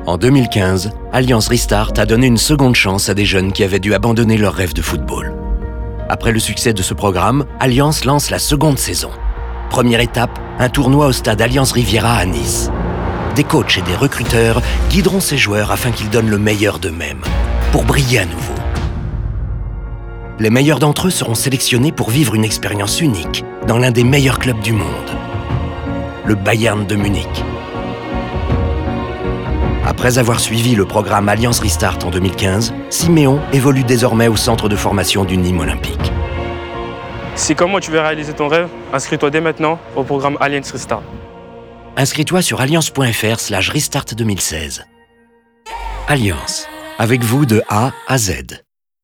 En 2015, Alliance Restart a donné une seconde chance à des jeunes qui avaient dû abandonner leur rêve de football. Après le succès de ce programme, Alliance lance la seconde saison. Première étape, un tournoi au stade Alliance Riviera à Nice. Des coachs et des recruteurs guideront ces joueurs afin qu'ils donnent le meilleur d'eux-mêmes, pour briller à nouveau. Les meilleurs d'entre eux seront sélectionnés pour vivre une expérience unique dans l'un des meilleurs clubs du monde, le Bayern de Munich. Après avoir suivi le programme Alliance Restart en 2015, Siméon évolue désormais au centre de formation du Nîmes Olympique. Si comme moi tu veux réaliser ton rêve, inscris-toi dès maintenant au programme Alliance Restart. Inscris-toi sur alliance.fr/restart 2016. Alliance, avec vous de A à Z.